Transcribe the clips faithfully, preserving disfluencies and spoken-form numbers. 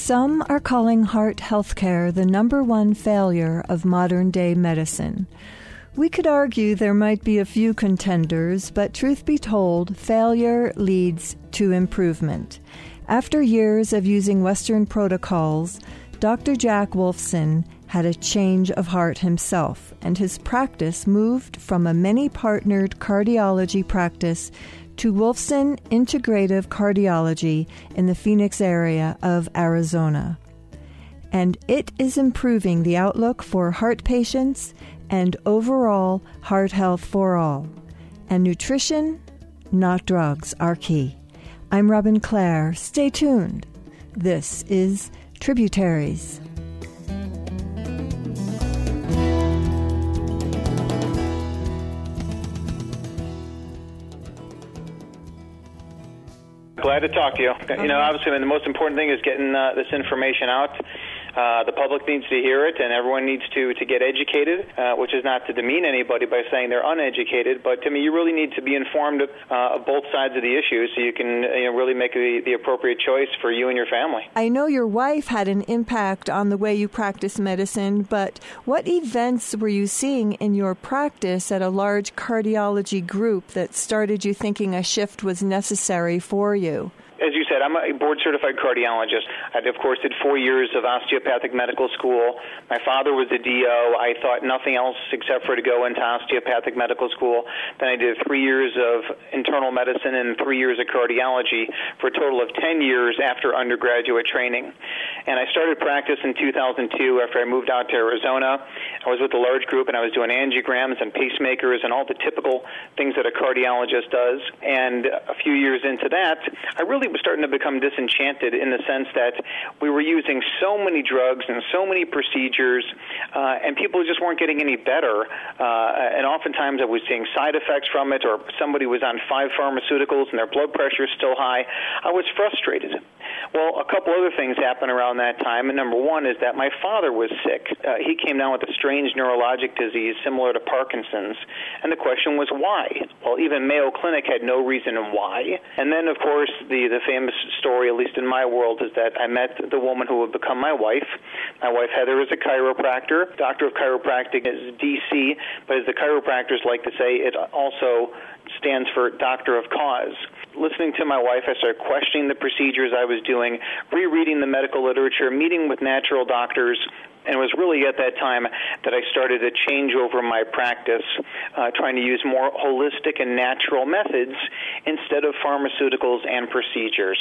Some are calling heart healthcare the number one failure of modern-day medicine. We could argue there might be a few contenders, but truth be told, failure leads to improvement. After years of using Western protocols, Doctor Jack Wolfson had a change of heart himself, and his practice moved from a many-partnered cardiology practice to Wolfson Integrative Cardiology in the Phoenix area of Arizona. And it is improving the outlook for heart patients and overall heart health for all. And nutrition, not drugs, are key. I'm Robin Clare. Stay tuned. This is Tributaries. Glad to talk to you. You know, obviously, the most important thing is getting uh, this information out. Uh, the public needs to hear it, and everyone needs to, to get educated, uh, which is not to demean anybody by saying they're uneducated, but, to me, you really need to be informed of, uh, of both sides of the issue so you can you know, really make the, the appropriate choice for you and your family. I know your wife had an impact on the way you practice medicine, but what events were you seeing in your practice at a large cardiology group that started you thinking a shift was necessary for you? As you said, I'm a board-certified cardiologist. I, of course, did four years of osteopathic medical school. My father was a D O. I thought nothing else except for to go into osteopathic medical school. Then I did three years of internal medicine and three years of cardiology for a total of ten years after undergraduate training. And I started practice in two thousand two after I moved out to Arizona. I was with a large group, and I was doing angiograms and pacemakers and all the typical things that a cardiologist does. And a few years into that, I really was starting to become disenchanted in the sense that we were using so many drugs and so many procedures, uh, and people just weren't getting any better. Uh, and oftentimes I was seeing side effects from it, or somebody was on five pharmaceuticals and their blood pressure is still high. I was frustrated. Well, a couple other things happened around that time, and number one is that my father was sick. Uh, he came down with a strange neurologic disease similar to Parkinson's, and the question was why? Well, even Mayo Clinic had no reason why. And then, of course, the, the famous story, at least in my world, is that I met the woman who would become my wife. My wife, Heather, is a chiropractor. Doctor of Chiropractic is D C, but as the chiropractors like to say, it also stands for Doctor of Cause. Listening to my wife, I started questioning the procedures I was doing, rereading the medical literature, meeting with natural doctors, and it was really at that time that I started to change over my practice, uh, trying to use more holistic and natural methods instead of pharmaceuticals and procedures.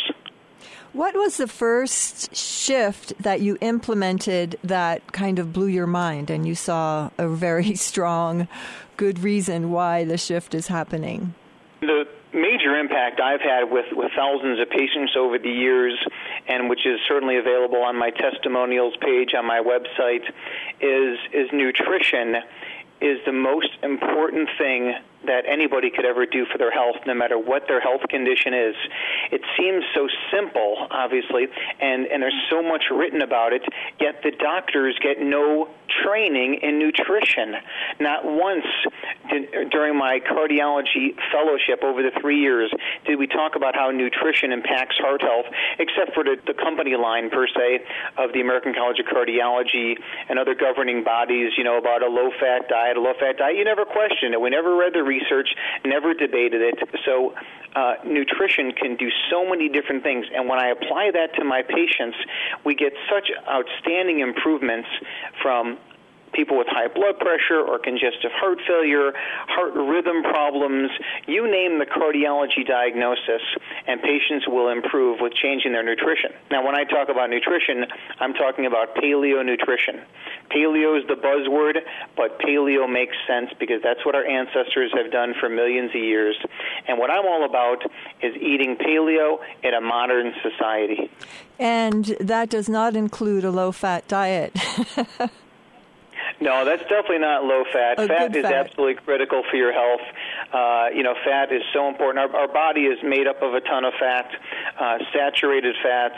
What was the first shift that you implemented that kind of blew your mind and you saw a very strong, good reason why the shift is happening? The major impact I've had with, with thousands of patients over the years, and which is certainly available on my testimonials page on my website, is is nutrition is the most important thing that anybody could ever do for their health, no matter what their health condition is. It seems so simple, obviously, and, and there's so much written about it, yet the doctors get no training in nutrition. Not once did, during my cardiology fellowship over the three years did we talk about how nutrition impacts heart health, except for the, the company line, per se, of the American College of Cardiology and other governing bodies, you know, about a low-fat diet, a low-fat diet. You never questioned it. We never read the research, never debated it. So uh, nutrition can do so many different things. And when I apply that to my patients, we get such outstanding improvements from people with high blood pressure or congestive heart failure, heart rhythm problems, you name the cardiology diagnosis, and patients will improve with changing their nutrition. Now, when I talk about nutrition, I'm talking about paleo nutrition. Paleo is the buzzword, but paleo makes sense because that's what our ancestors have done for millions of years. And what I'm all about is eating paleo in a modern society. And that does not include a low-fat diet. No, that's definitely not low-fat. Oh, fat is fat. absolutely critical for your health. Uh, you know, fat is so important. Our, our body is made up of a ton of fat, uh, saturated fats,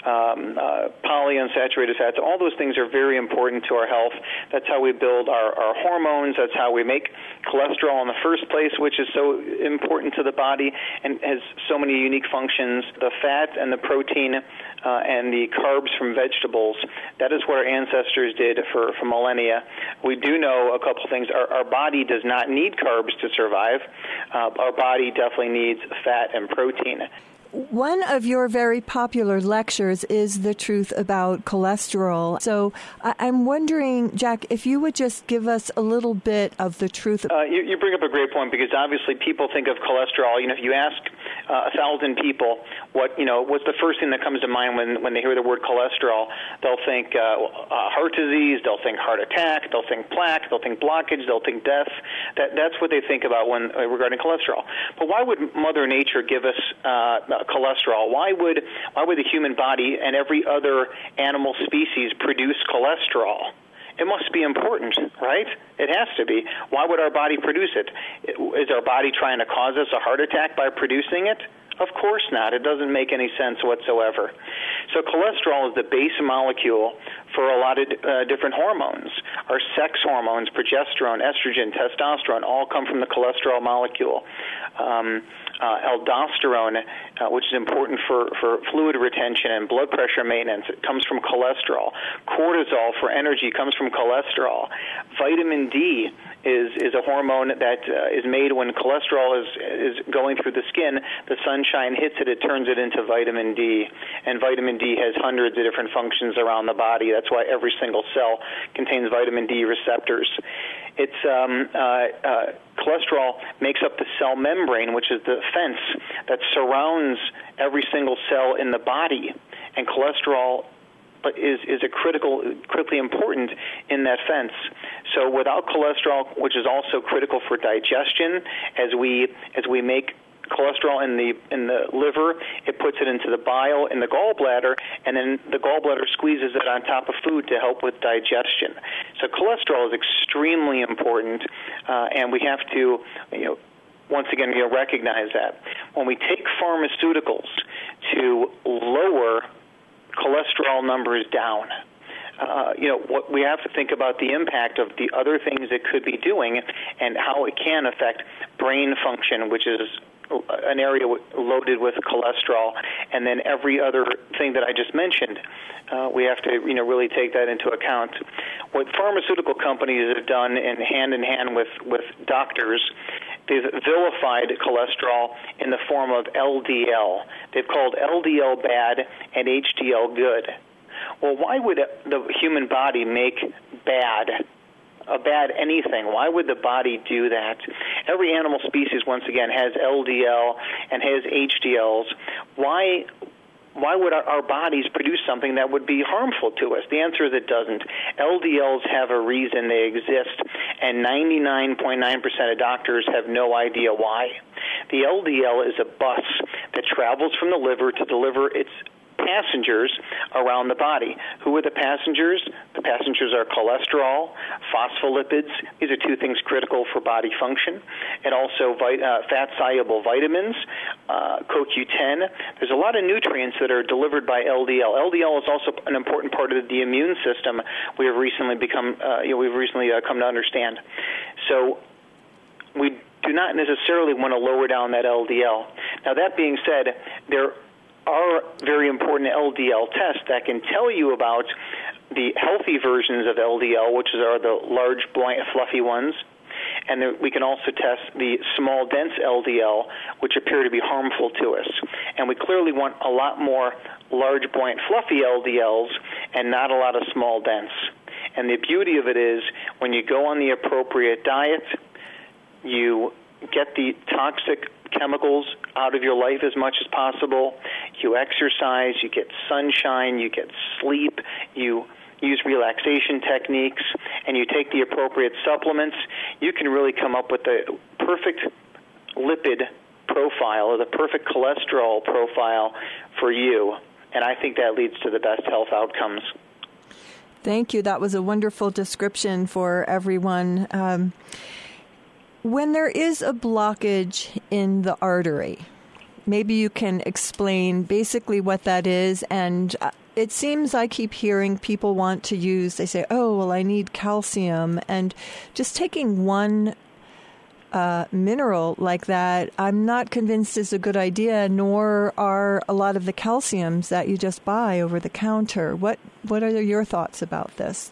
um, uh, polyunsaturated fats. All those things are very important to our health. That's how we build our, our hormones. That's how we make cholesterol in the first place, which is so important to the body and has so many unique functions. The fat and the protein uh, and the carbs from vegetables, that is what our ancestors did for, for millennia. We do know a couple things. Our, our body does not need carbs to survive. Uh, our body definitely needs fat and protein. One of your very popular lectures is The Truth About Cholesterol. So I- I'm wondering, Jack, if you would just give us a little bit of the truth. Uh, you, you bring up a great point, because obviously people think of cholesterol. You know, if you ask uh, a thousand people what, you know, what's the first thing that comes to mind when, when they hear the word cholesterol, they'll think uh, uh, heart disease, they'll think heart attack, they'll think plaque, they'll think blockage, they'll think death. That, that's what they think about when uh, regarding cholesterol. But why would Mother Nature give us uh, cholesterol? Why would why would the human body and every other animal species produce cholesterol? It must be important, right? It has to be. Why would our body produce it? Is our body trying to cause us a heart attack by producing it? Of course not. It doesn't make any sense whatsoever. So cholesterol is the base molecule for a lot of uh, different hormones. Our sex hormones, progesterone, estrogen, testosterone, all come from the cholesterol molecule. Um, uh, aldosterone, uh, which is important for, for fluid retention and blood pressure maintenance, it comes from cholesterol. Cortisol for energy comes from cholesterol. Vitamin D is is a hormone that uh, is made when cholesterol is is going through the skin. The sunshine hits it, it turns it into vitamin D. And vitamin D has hundreds of different functions around the body. That's why every single cell contains vitamin D receptors. It's um, uh, uh, cholesterol makes up the cell membrane, which is the fence that surrounds every single cell in the body. And cholesterol but is, is a critical, critically important in that fence. So without cholesterol, which is also critical for digestion, as we as we make cholesterol in the in the liver, it puts it into the bile in the gallbladder, and then the gallbladder squeezes it on top of food to help with digestion. So cholesterol is extremely important, uh, and we have to, you know, once again, you know, recognize that when we take pharmaceuticals to lower cholesterol numbers down, Uh, you know, what we have to think about the impact of the other things it could be doing and how it can affect brain function, which is an area loaded with cholesterol, and then every other thing that I just mentioned. Uh, we have to, you know, really take that into account. What pharmaceutical companies have done, in hand in hand with, with doctors, they've vilified cholesterol in the form of L D L. They've called L D L bad and H D L good. Well, why would the human body make bad a bad anything? Why would the body do that? Every animal species, once again, has L D L and has H D Ls. Why why would our, our bodies produce something that would be harmful to us? The answer is it doesn't. L D Ls have a reason they exist, and ninety-nine point nine percent of doctors have no idea why. The L D L is a bus that travels from the liver to deliver its passengers around the body. Who are the passengers? The passengers are cholesterol, phospholipids. These are two things critical for body function, and also vit- uh, fat-soluble vitamins, uh, C O Q ten. There's a lot of nutrients that are delivered by L D L. L D L is also an important part of the immune system. We have recently become, uh, you know, we've recently uh, come to understand. So we do not necessarily want to lower down that L D L. Now, that being said, there are very important L D L tests that can tell you about the healthy versions of L D L, which are the large, blunt, fluffy ones. And there, we can also test the small, dense L D L, which appear to be harmful to us. And we clearly want a lot more large, buoyant, fluffy L D Ls and not a lot of small, dense. And the beauty of it is when you go on the appropriate diet, you get the toxic chemicals out of your life as much as possible. You exercise, you get sunshine, you get sleep, you use relaxation techniques, and you take the appropriate supplements. You can really come up with the perfect lipid profile or the perfect cholesterol profile for you. And I think that leads to the best health outcomes. Thank you. That was a wonderful description for everyone. Um, When there is a blockage in the artery, maybe you can explain basically what that is. And it seems I keep hearing people want to use, they say, oh, well, I need calcium. And just taking one uh, mineral like that, I'm not convinced is a good idea, nor are a lot of the calciums that you just buy over the counter. What, what are your thoughts about this?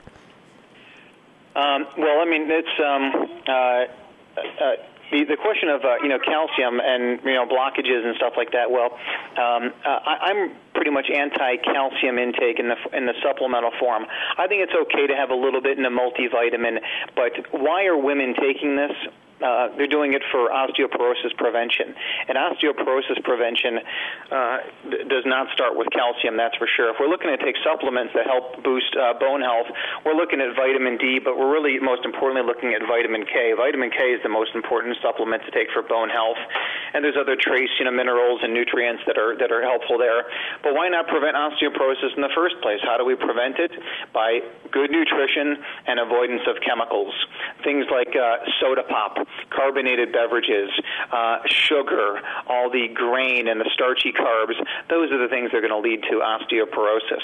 Um, well, I mean, it's um, uh, uh, the the question of uh, you know calcium and you know blockages and stuff like that. Well, um, uh, I, I'm pretty much anti-calcium intake in the in the supplemental form. I think it's okay to have a little bit in a multivitamin, but why are women taking this? Uh, they're doing it for osteoporosis prevention. And osteoporosis prevention uh, d- does not start with calcium, that's for sure. If we're looking to take supplements that help boost uh, bone health, we're looking at vitamin D, but we're really most importantly looking at vitamin K. Vitamin K is the most important supplement to take for bone health. And there's other trace you know, minerals and nutrients that are that are helpful there. But why not prevent osteoporosis in the first place? How do we prevent it? By good nutrition and avoidance of chemicals. Things like uh, soda pop, carbonated beverages, uh, sugar, all the grain and the starchy carbs, those are the things that are going to lead to osteoporosis.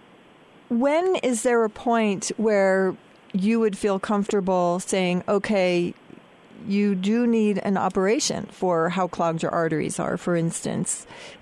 When is there a point where you would feel comfortable saying, okay, you do need an operation for how clogged your arteries are, for instance?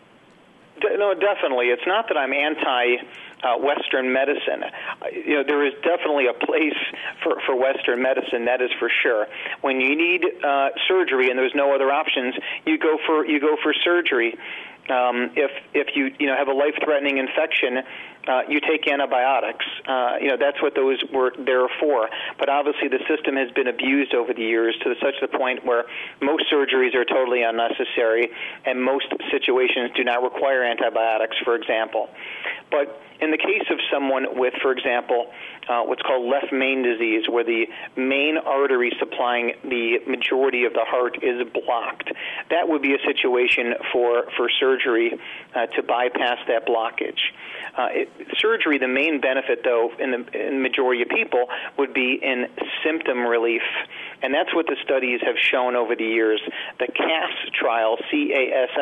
No, definitely. It's not that I'm anti uh, Western medicine. You know, there is definitely a place for, for Western medicine, that is for sure. When you need uh, surgery and there's no other options, you go for you go for surgery. Um, if if you you know have a life-threatening infection, uh, you take antibiotics. Uh, you know that's what those were there for. But obviously, the system has been abused over the years to such the point where most surgeries are totally unnecessary, and most situations do not require antibiotics, for example. But in the case of someone with, for example, uh, what's called left main disease, where the main artery supplying the majority of the heart is blocked, that would be a situation for, for surgery uh, to bypass that blockage. Uh, it, surgery, the main benefit, though, in the, in the majority of people, would be in symptom relief. And that's what the studies have shown over the years. The C A S trial, C A S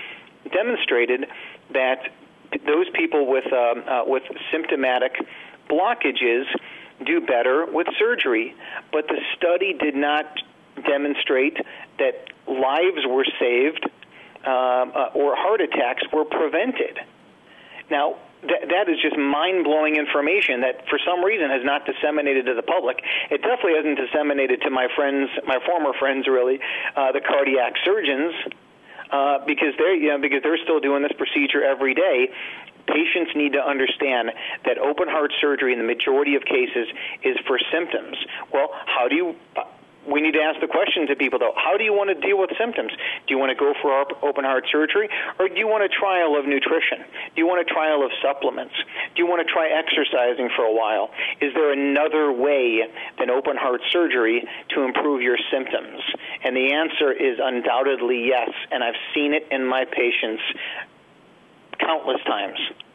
S, demonstrated that those people with um, uh, with symptomatic blockages do better with surgery. But the study did not demonstrate that lives were saved um, uh, or heart attacks were prevented. Now, th- that is just mind-blowing information that for some reason has not disseminated to the public. It definitely hasn't disseminated to my friends, my former friends really, uh, the cardiac surgeons, Uh, because they're you know because they're still doing this procedure every day. Patients need to understand that open heart surgery in the majority of cases is for symptoms. Well, how do you? Uh, we need to ask the question to people though. How do you want to deal with symptoms? Do you want to go for open heart surgery, or do you want a trial of nutrition? Do you want a trial of supplements? Do you want to try exercising for a while? Is there another way than open heart surgery to improve your symptoms? And the answer is undoubtedly yes, and I've seen it in my patients countless times.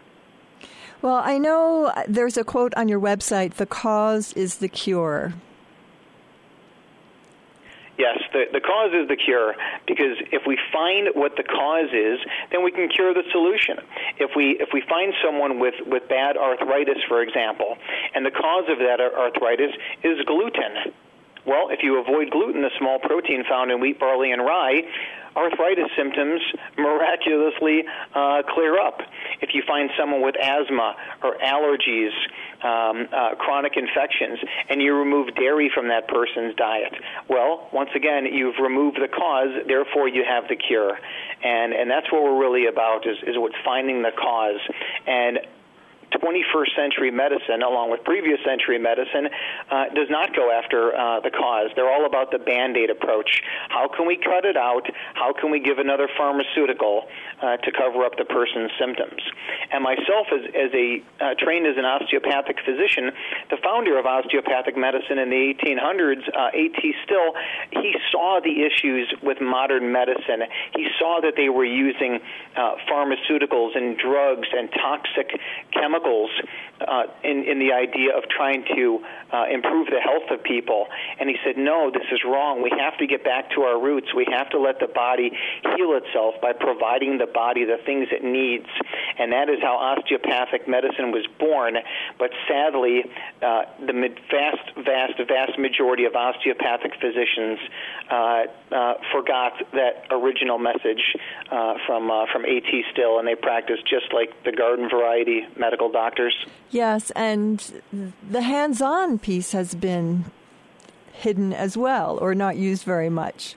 Well, I know there's a quote on your website, "The cause is the cure." Yes, the, the cause is the cure, because if we find what the cause is, then we can cure the solution. If we if we find someone with, with bad arthritis, for example, and the cause of that arthritis is gluten, well, if you avoid gluten, the small protein found in wheat, barley, and rye, arthritis symptoms miraculously uh, clear up. If you find someone with asthma or allergies, um, uh, chronic infections, and you remove dairy from that person's diet, well, once again, you've removed the cause, therefore you have the cure. And and that's what we're really about, is, is what's finding the cause. And twenty-first century medicine, along with previous century medicine, uh, does not go after uh, the cause. They're all about the Band-Aid approach. How can we cut it out? How can we give another pharmaceutical uh, to cover up the person's symptoms? And myself, as, as a uh, trained as an osteopathic physician, the founder of osteopathic medicine in the eighteen hundreds, uh, A T Still, he saw the issues with modern medicine. He saw that they were using uh, pharmaceuticals and drugs and toxic chemicals circles uh, in, in the idea of trying to uh, improve the health of people. And he said, no, this is wrong. We have to get back to our roots. We have to let the body heal itself by providing the body the things it needs. And that is how osteopathic medicine was born. But sadly, uh, the vast, vast, vast majority of osteopathic physicians uh, uh, forgot that original message uh, from uh, from A T Still, and they practice just like the garden variety medical doctors. Yes, and the hands-on piece has been hidden as well, or not used very much.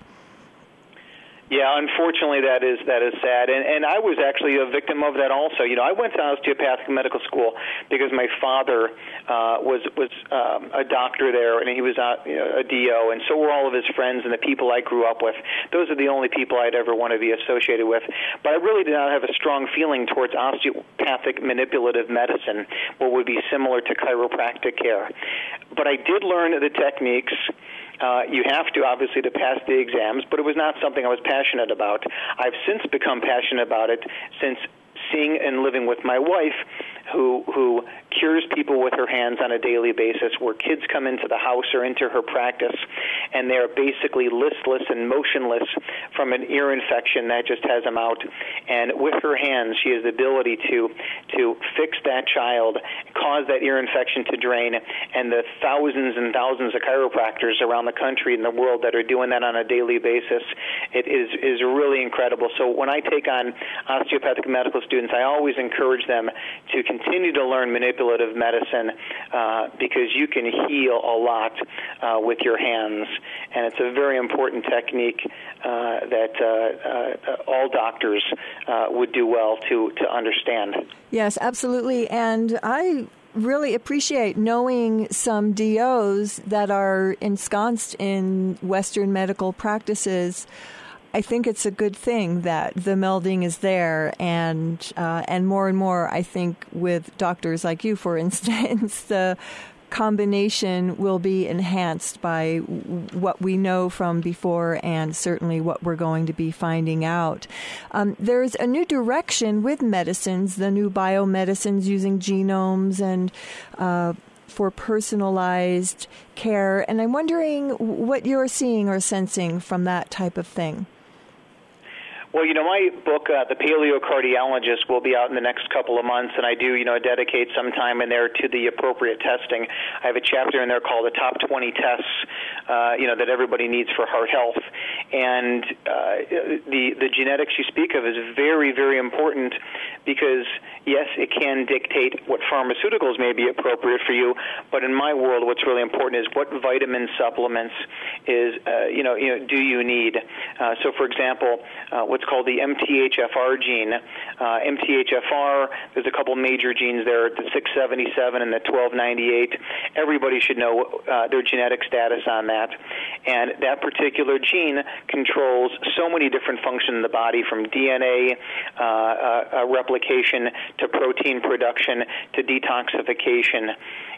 Yeah, unfortunately, that is that is sad, and and I was actually a victim of that also. You know, I went to osteopathic medical school because my father uh, was was um, a doctor there, and he was a, you know, a D O, and so were all of his friends and the people I grew up with. Those are the only people I'd ever want to be associated with. But I really did not have a strong feeling towards osteopathic manipulative medicine, what would be similar to chiropractic care. But I did learn the techniques. Uh, you have to, obviously, to pass the exams, but it was not something I was passionate about. I've since become passionate about it since seeing and living with my wife, who who cures people with her hands on a daily basis, where kids come into the house or into her practice, and they're basically listless and motionless from an ear infection that just has them out. And with her hands, she has the ability to to fix that child, cause that ear infection to drain, and the thousands and thousands of chiropractors around the country and the world that are doing that on a daily basis, it is, is really incredible. So when I take on osteopathic medical students, I always encourage them to continue to learn manipulative medicine uh, because you can heal a lot uh, with your hands, and it's a very important technique uh, that uh, uh, all doctors uh, would do well to, to understand. Yes, absolutely, and I really appreciate knowing some D Os that are ensconced in Western medical practices. I think it's a good thing that the melding is there, and uh, and more and more, I think, with doctors like you, for instance, the combination will be enhanced by what we know from before and certainly what we're going to be finding out. Um, there's a new direction with medicines, the new biomedicines using genomes and uh, for personalized care. And I'm wondering what you're seeing or sensing from that type of thing. Well, you know, my book, uh, The Paleocardiologist, will be out in the next couple of months, and I do, you know, dedicate some time in there to the appropriate testing. I have a chapter in there called The Top twenty Tests, uh, you know, that everybody needs for heart health. And uh, the the genetics you speak of is very, very important because, yes, it can dictate what pharmaceuticals may be appropriate for you, but in my world, what's really important is what vitamin supplements is, uh, you know, you know, do you need? Uh, so, for example, uh, what's called the M T H F R gene. Uh, M T H F R, there's a couple major genes there, the six seventy-seven and the twelve ninety-eight. Everybody should know uh, their genetic status on that. And that particular gene controls so many different functions in the body, from D N A uh, uh, replication to protein production to detoxification.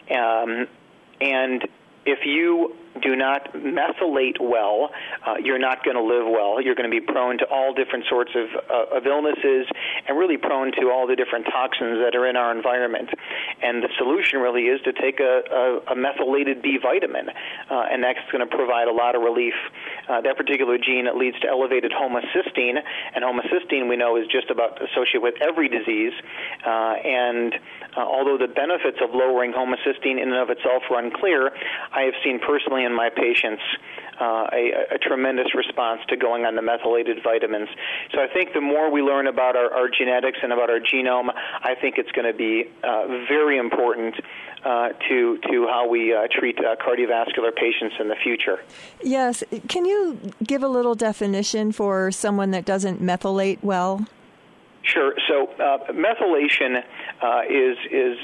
Um, and if you do not methylate well, uh, you're not going to live well. You're going to be prone to all different sorts of, uh, of illnesses and really prone to all the different toxins that are in our environment. And the solution really is to take a, a, a methylated B vitamin, uh, and that's going to provide a lot of relief. Uh, that particular gene leads to elevated homocysteine, and homocysteine we know is just about associated with every disease. Uh, and uh, although the benefits of lowering homocysteine in and of itself are unclear, I have seen personally in my patients uh, a, a tremendous response to going on the methylated vitamins. So I think the more we learn about our, our genetics and about our genome, I think it's going to be uh, very important uh, to to how we uh, treat uh, cardiovascular patients in the future. Yes. Can you give a little definition for someone that doesn't methylate well? Sure. So uh, methylation uh, is is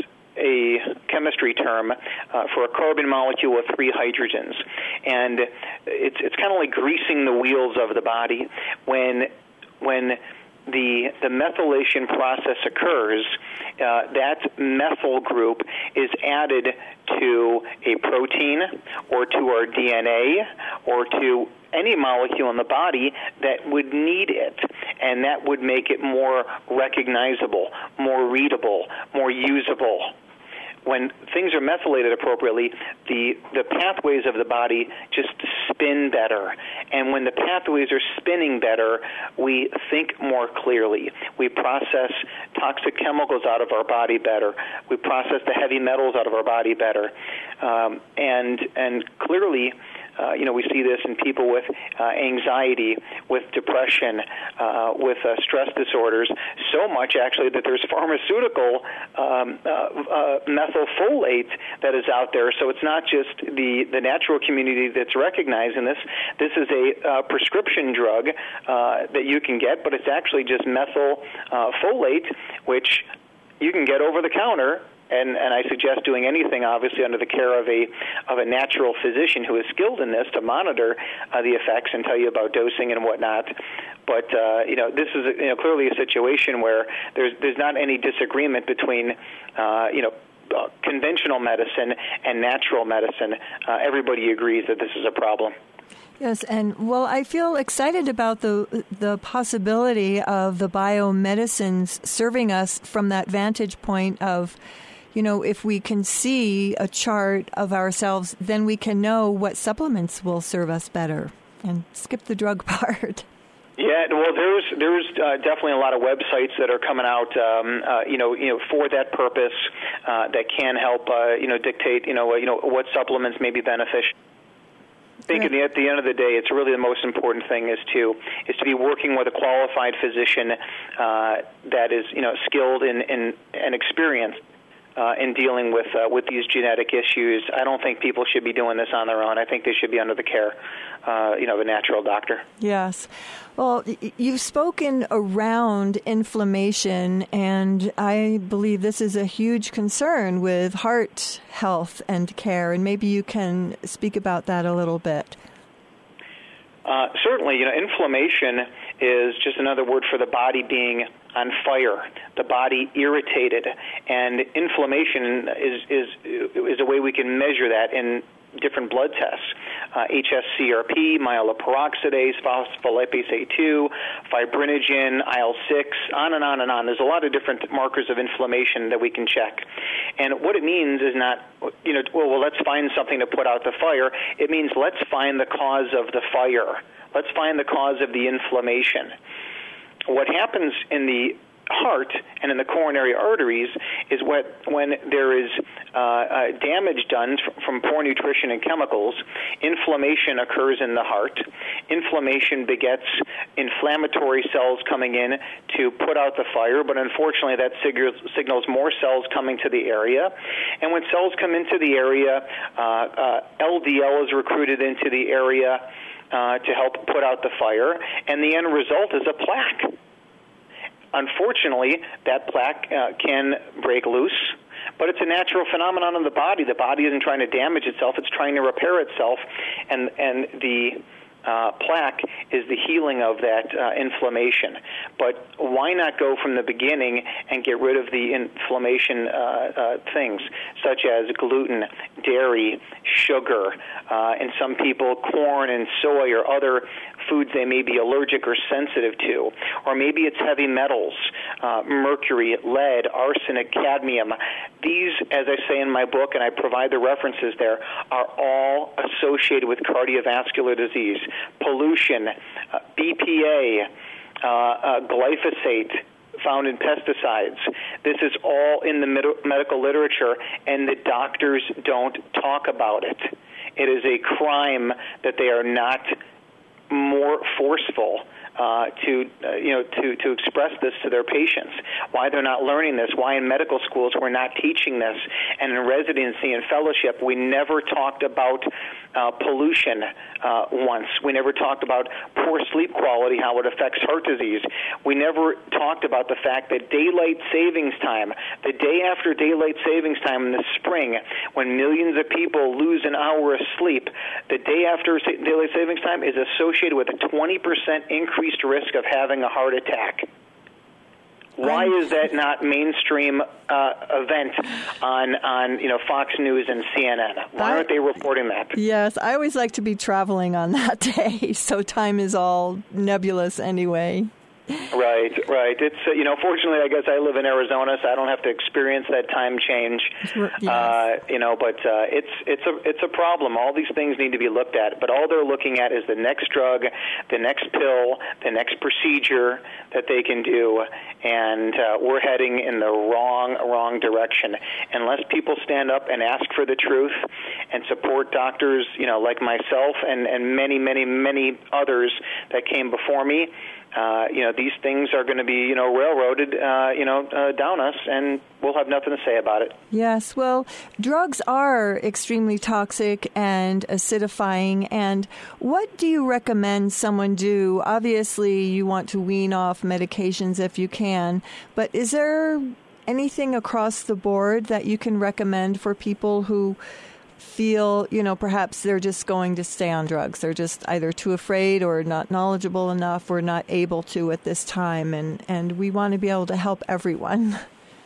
a chemistry term uh, for a carbon molecule with three hydrogens, and it's it's kind of like greasing the wheels of the body. When when the the methylation process occurs, uh, that methyl group is added to a protein or to our D N A or to any molecule in the body that would need it. and that would make it more recognizable, more readable, more usable. When things are methylated appropriately, the, the pathways of the body just spin better. And when the pathways are spinning better, we think more clearly. We process toxic chemicals out of our body better. We process the heavy metals out of our body better. Um, and and clearly, Uh, you know, we see this in people with uh, anxiety, with depression, uh, with uh, stress disorders, so much actually that there's pharmaceutical um, uh, uh, methylfolate that is out there. So it's not just the, the natural community that's recognizing this. This is a uh, prescription drug uh, that you can get, but it's actually just methylfolate, uh, which you can get over the counter. And, and I suggest doing anything, obviously, under the care of a of a natural physician who is skilled in this to monitor uh, the effects and tell you about dosing and whatnot. But uh, you know, this is you know clearly a situation where there's there's not any disagreement between uh, you know. Uh, conventional medicine and natural medicine. Uh, everybody agrees that this is a problem. Yes, and well, I feel excited about the the possibility of the biomedicines serving us from that vantage point of, you know, if we can see a chart of ourselves, then we can know what supplements will serve us better and skip the drug part. Yeah, well, there's there's uh, definitely a lot of websites that are coming out, um, uh, you know, you know, for that purpose uh, that can help, uh, you know, dictate, you know, uh, you know, what supplements may be beneficial. I think at the, at the end of the day, it's really the most important thing is to is to be working with a qualified physician uh, that is, you know, skilled in, in and experienced uh, in dealing with uh, with these genetic issues. I don't think people should be doing this on their own. I think they should be under the care, uh, you know, of a natural doctor. Yes. Well, you've spoken around inflammation, and I believe this is a huge concern with heart health and care, and maybe you can speak about that a little bit. Uh, certainly, you know, inflammation is just another word for the body being on fire, the body irritated, and inflammation is is is a way we can measure that in different blood tests, uh, H S C R P, myeloperoxidase, phospholipase A two, fibrinogen, I L six, on and on and on. There's a lot of different markers of inflammation that we can check. And what it means is not, you know, well, well, let's find something to put out the fire. It means let's find the cause of the fire. Let's find the cause of the inflammation. What happens in the heart and in the coronary arteries is what when there is uh, uh, damage done from poor nutrition and chemicals, inflammation occurs in the heart. Inflammation begets inflammatory cells coming in to put out the fire, but unfortunately that sig- signals more cells coming to the area. And when cells come into the area, uh, uh, L D L is recruited into the area uh, to help put out the fire, and the end result is a plaque. Unfortunately, that plaque uh, can break loose, but it's a natural phenomenon in the body. The body isn't trying to damage itself; it's trying to repair itself, and and the uh, plaque is the healing of that uh, inflammation. But why not go from the beginning and get rid of the inflammation uh, uh, things, such as gluten, dairy, sugar, uh, and some people corn and soy or other foods they may be allergic or sensitive to, or maybe it's heavy metals, uh, mercury, lead, arsenic, cadmium. These, as I say in my book, and I provide the references there, are all associated with cardiovascular disease, pollution, uh, B P A, uh, uh, glyphosate, found in pesticides. This is all in the med- medical literature, and the doctors don't talk about it. It is a crime that they are not more forceful uh, to uh, you know to to express this to their patients. Why they're not learning this? Why in medical schools we're not teaching this? And in residency and fellowship, we never talked about uh, pollution uh, once. We never talked about poor sleep quality, how it affects heart disease. We never talked about the fact that daylight savings time, the day after daylight savings time in the spring, when millions of people lose an hour of sleep, the day after daylight savings time is associated with a twenty percent increased risk of having a heart attack. Why is that not mainstream uh, event on, on you know Fox News and C N N? Why aren't they reporting that? Yes, I always like to be traveling on that day, so time is all nebulous anyway. Right, right. It's uh, you know, fortunately, I guess I live in Arizona, so I don't have to experience that time change. Yes. Uh, you know, but uh, it's it's a it's a problem. All these things need to be looked at, but all they're looking at is the next drug, the next pill, the next procedure that they can do, and uh, we're heading in the wrong wrong direction. Unless people stand up and ask for the truth and support doctors, you know, like myself and and many many many others that came before me. Uh, you know, these things are going to be, you know, railroaded, uh, you know, uh, down us, and we'll have nothing to say about it. Yes, well, drugs are extremely toxic and acidifying, and what do you recommend someone do? Obviously, you want to wean off medications if you can, but is there anything across the board that you can recommend for people who feel, you know, perhaps they're just going to stay on drugs? They're just either too afraid or not knowledgeable enough or not able to at this time, and, and we want to be able to help everyone.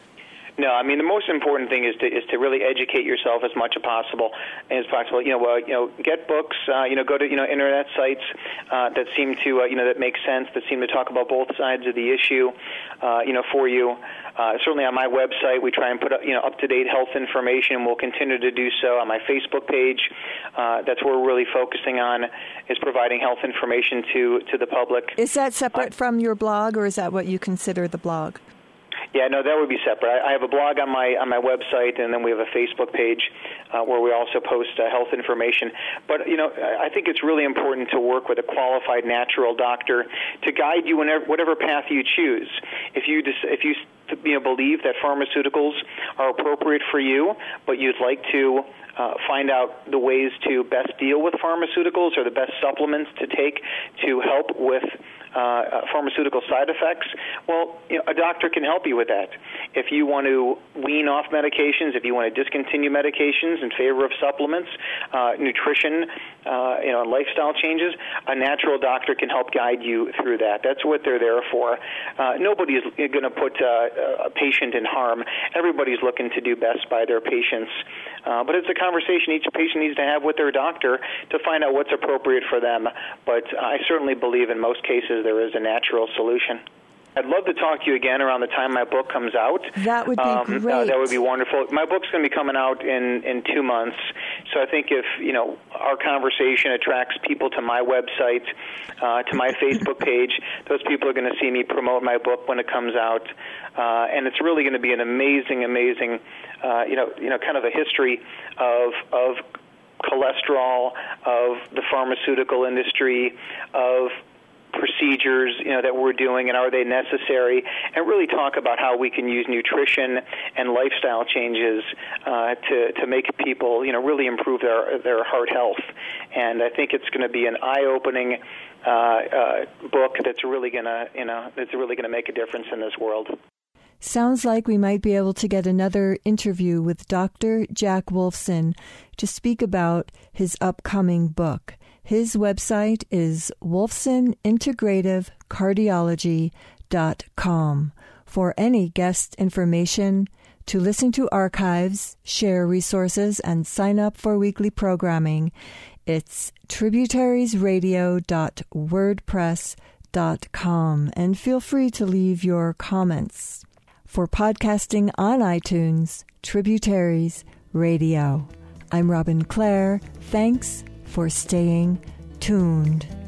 No, I mean, the most important thing is to is to really educate yourself as much as possible as possible. You know, uh, you know, get books. Uh, you know, go to you know internet sites uh, that seem to uh, you know that make sense, that seem to talk about both sides of the issue. Uh, you know, for you. Uh, certainly on my website, we try and put up, you know, up-to-date health information. We'll continue to do so on my Facebook page. Uh, that's where we're really focusing on, is providing health information to, to the public. Is that separate uh, from your blog, or is that what you consider the blog? Yeah, no, that would be separate. I, I have a blog on my on my website, and then we have a Facebook page uh, where we also post uh, health information. But, you know, I think it's really important to work with a qualified natural doctor to guide you in whatever path you choose. If you dis- if you you know believe that pharmaceuticals are appropriate for you, but you'd like to Uh, find out the ways to best deal with pharmaceuticals or the best supplements to take to help with uh, pharmaceutical side effects, well, you know, a doctor can help you with that. If you want to wean off medications, if you want to discontinue medications in favor of supplements, uh, nutrition, uh, you know, lifestyle changes, a natural doctor can help guide you through that. That's what they're there for. Uh, nobody is going to put uh, a patient in harm. Everybody's looking to do best by their patients. Uh, but it's a conversation each patient needs to have with their doctor to find out what's appropriate for them. But I certainly believe in most cases there is a natural solution. I'd love to talk to you again around the time my book comes out. That would be um, great. Uh, that would be wonderful. My book's going to be coming out in, in two months. So I think if, you know, our conversation attracts people to my website, uh, to my Facebook page, those people are going to see me promote my book when it comes out. Uh, and it's really going to be an amazing, amazing, uh, you know, you know, kind of a history of of cholesterol, of the pharmaceutical industry, of procedures, you know, that we're doing, and are they necessary, and really talk about how we can use nutrition and lifestyle changes uh, to to make people, you know, really improve their their heart health. And I think it's going to be an eye-opening uh, uh, book that's really going to, you know, that's really going to make a difference in this world. Sounds like we might be able to get another interview with Doctor Jack Wolfson to speak about his upcoming book. His website is wolfson integrative cardiology dot com. For any guest information, to listen to archives, share resources, and sign up for weekly programming, it's tributaries radio dot wordpress dot com. And feel free to leave your comments. For podcasting on iTunes, Tributaries Radio. I'm Robin Clare. Thanks for staying tuned.